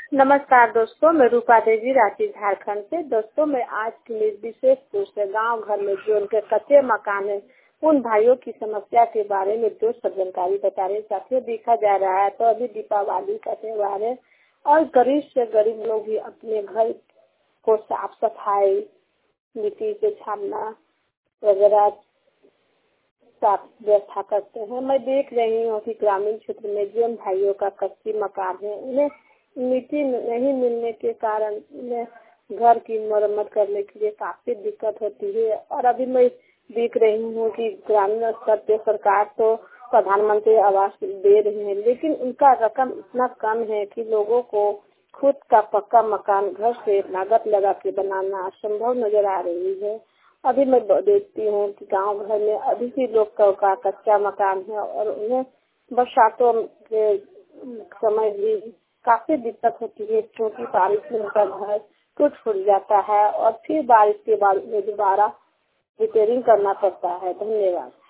नमस्कार दोस्तों, मैं रूपा देवी रांची झारखंड से। दोस्तों, मैं आज की विशेष रूप से गांव घर में जो उनके कच्चे मकान है उन भाइयों की समस्या के बारे में दो सब जानकारी बता रहे। साथियों, देखा जा रहा है तो अभी दीपावली का त्योहार है और गरीब से गरीब लोग भी अपने घर को साफ सफाई, मिट्टी से छानना वगैरह साफ व्यवस्था करते हैं। मैं देख रही हूँ कि ग्रामीण क्षेत्र में जिन भाइयों का कच्ची मकान है उन्हें मिट्टी नहीं मिलने के कारण उन्हें घर की मरम्मत करने के लिए काफी दिक्कत होती है। और अभी मैं देख रही हूँ कि ग्रामीण स्तर पे सरकार तो प्रधानमंत्री आवास दे रही है, लेकिन उनका रकम इतना कम है कि लोगों को खुद का पक्का मकान घर से लागत लगा के बनाना असंभव नजर आ रही है। अभी मैं देखती हूँ कि गांव घर में अभी भी लोग का कच्चा मकान है और उन्हें बरसातों के समय भी काफी दिक्कत होती है, क्योंकि बारिश में उनका घर टूट फूट जाता है और फिर बारिश के बाद उन्हें दोबारा रिपेयरिंग करना पड़ता है। धन्यवाद।